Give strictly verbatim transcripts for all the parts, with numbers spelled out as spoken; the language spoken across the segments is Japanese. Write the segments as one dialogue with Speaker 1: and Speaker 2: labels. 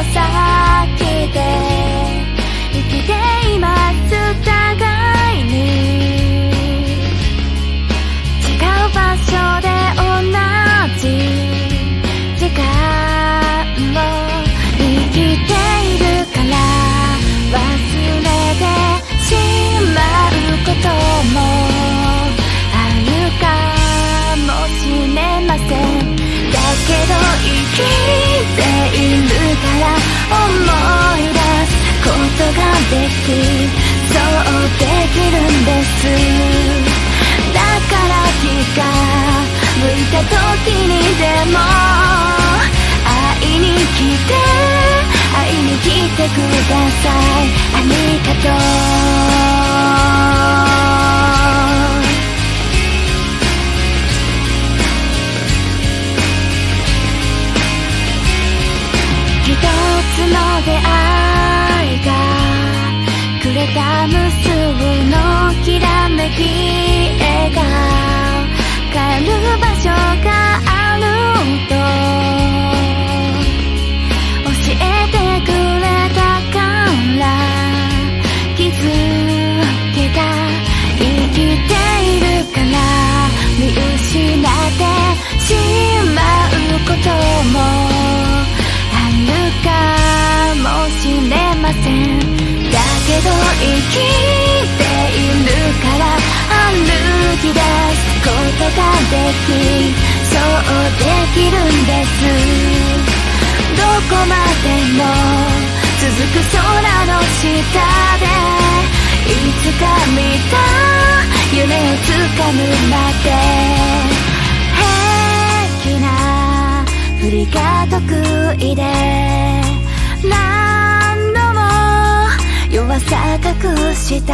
Speaker 1: の先で生きています互いに違う場所で同じ時間を生きているから忘れてしまうこともあるかもしれません。だけど生きているから思い出すことができそうできるんです。だから気が向いた時にでも会いに来て会いに来てください。ありがとう。一つの出会いがくれた無数のきらめき笑顔帰る場所があると教えてくれたから気づけた。生きているから見失ってしまうこともかもしれません。だけど生きているから歩き出すことができそうできるんです。どこまでも続く空の下でいつか見た夢をつかむまで平気な振りが得意で何度も弱さ隠した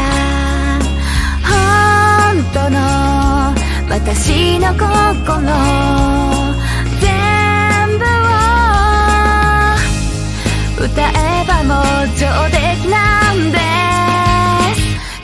Speaker 1: 本当の私の心全部を歌えばもう上出来なんです。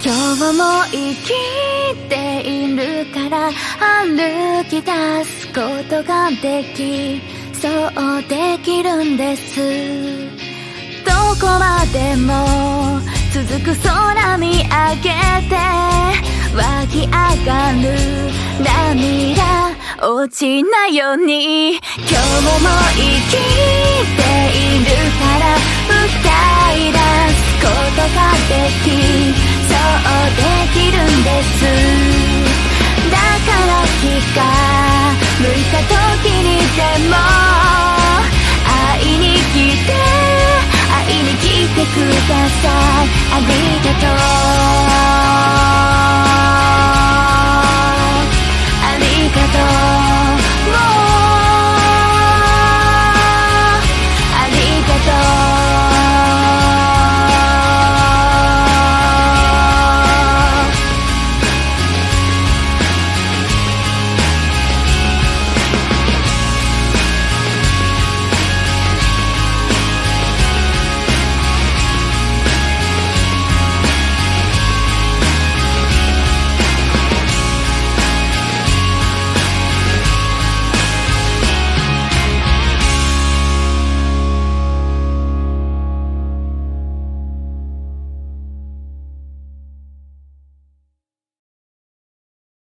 Speaker 1: 今日も生きているから歩き出すことができそうできるんです。どこまでも続く空見上げて湧き上がる涙落ちないように今日も生きているから歌い出すことができそうできるんです。だから気が向いた時にでも会いに来て会いに来てください。ありがとう。